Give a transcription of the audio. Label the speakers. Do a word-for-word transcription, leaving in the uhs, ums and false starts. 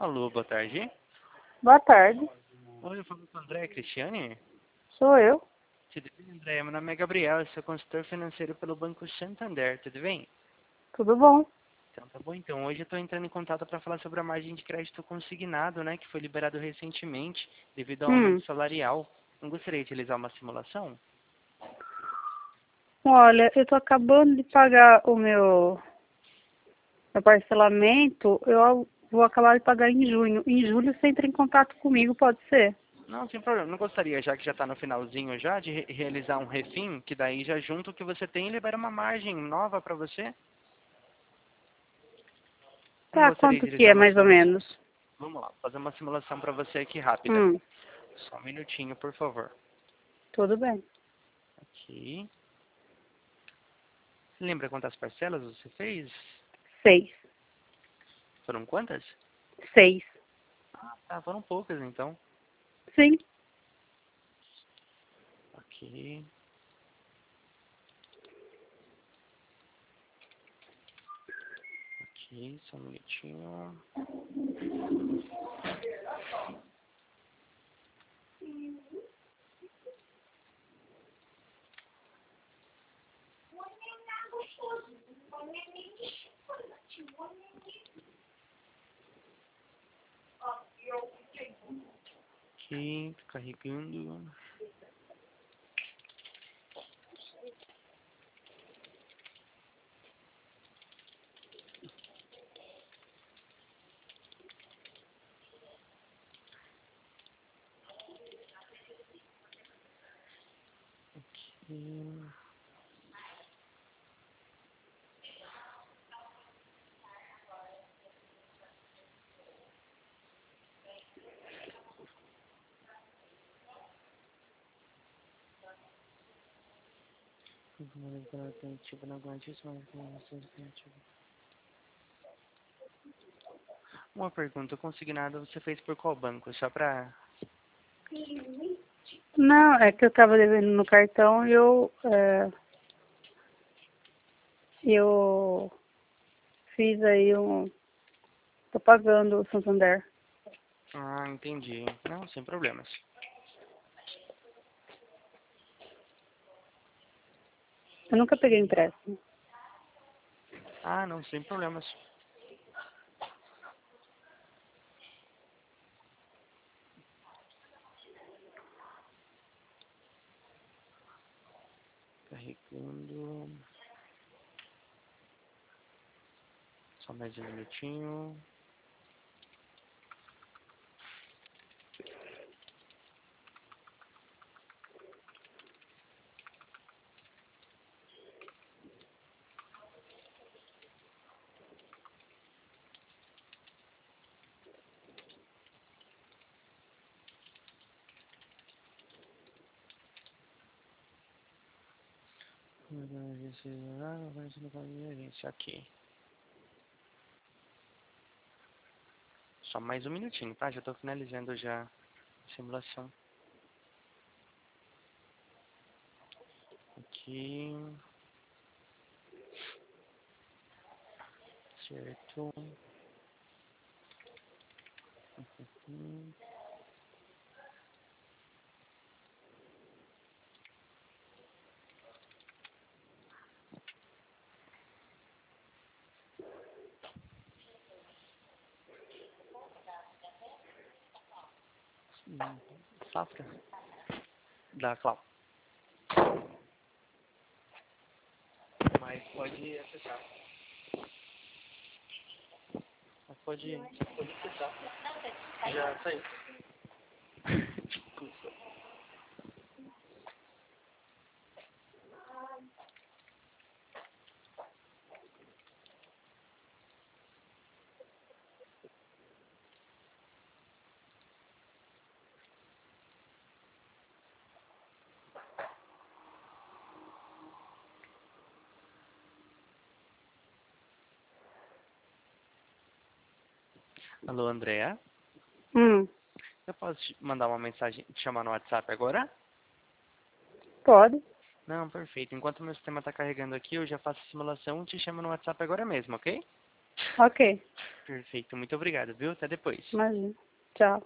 Speaker 1: Alô, boa tarde.
Speaker 2: Boa tarde,
Speaker 1: Oi, eu falo com o André Cristiane.
Speaker 2: sou eu.
Speaker 1: Tudo bem, André? Meu nome é Gabriel, eu sou consultor financeiro pelo Banco Santander, tudo bem?
Speaker 2: Tudo bom?
Speaker 1: Então tá bom, então hoje eu estou entrando em contato para falar sobre a margem de crédito consignado, né, que foi liberado recentemente devido ao
Speaker 2: Hum,
Speaker 1: aumento salarial. Não gostaria de realizar uma simulação?
Speaker 2: olha, eu tô acabando de pagar o meu, meu parcelamento, eu vou acabar de pagar em junho. Em julho você entra em contato comigo, pode ser?
Speaker 1: Não, sem problema. Não gostaria, já que já está no finalzinho já, de re- realizar um refim, que daí já junto o que você tem libera uma margem nova para você? Não
Speaker 2: Tá,
Speaker 1: gostaria de
Speaker 2: quanto que
Speaker 1: realizar
Speaker 2: é
Speaker 1: uma
Speaker 2: mais ou
Speaker 1: simulação?
Speaker 2: menos?
Speaker 1: Vamos lá, fazer uma simulação para você aqui rápida.
Speaker 2: Hum,
Speaker 1: Só um minutinho, por favor.
Speaker 2: tudo bem.
Speaker 1: Aqui. Você lembra quantas parcelas você fez?
Speaker 2: Seis.
Speaker 1: Foram quantas?
Speaker 2: Seis.
Speaker 1: Ah, tá, foram poucas então.
Speaker 2: Sim.
Speaker 1: Aqui. Aqui, só um minutinho. Aqui, tô carregando. Aqui. Uma pergunta, o consignado você fez por qual banco? Só pra...
Speaker 2: Não, é que eu tava devendo no cartão e eu, é, eu fiz aí um, tô pagando o Santander.
Speaker 1: Ah, entendi. Não, sem problemas.
Speaker 2: Eu nunca peguei empréstimo.
Speaker 1: Ah, não, sem problemas. Carregando. Só mais um minutinho. Aqui. Só mais um minutinho, tá? Já tô finalizando já a simulação. Aqui. Certo. Hum. Hum. Safra. Da Clau. Mas pode acessar. Mas pode, pode acessar. Já saiu. Desculpa. Alô, Andréa?
Speaker 2: Hum,
Speaker 1: Eu posso te mandar uma mensagem, te chamar no WhatsApp agora?
Speaker 2: pode.
Speaker 1: Não, perfeito. Enquanto o meu sistema está carregando aqui, eu já faço a simulação e te chamo no WhatsApp agora mesmo, ok?
Speaker 2: Ok.
Speaker 1: Perfeito, muito obrigado, viu? Até depois.
Speaker 2: Imagina. Tchau.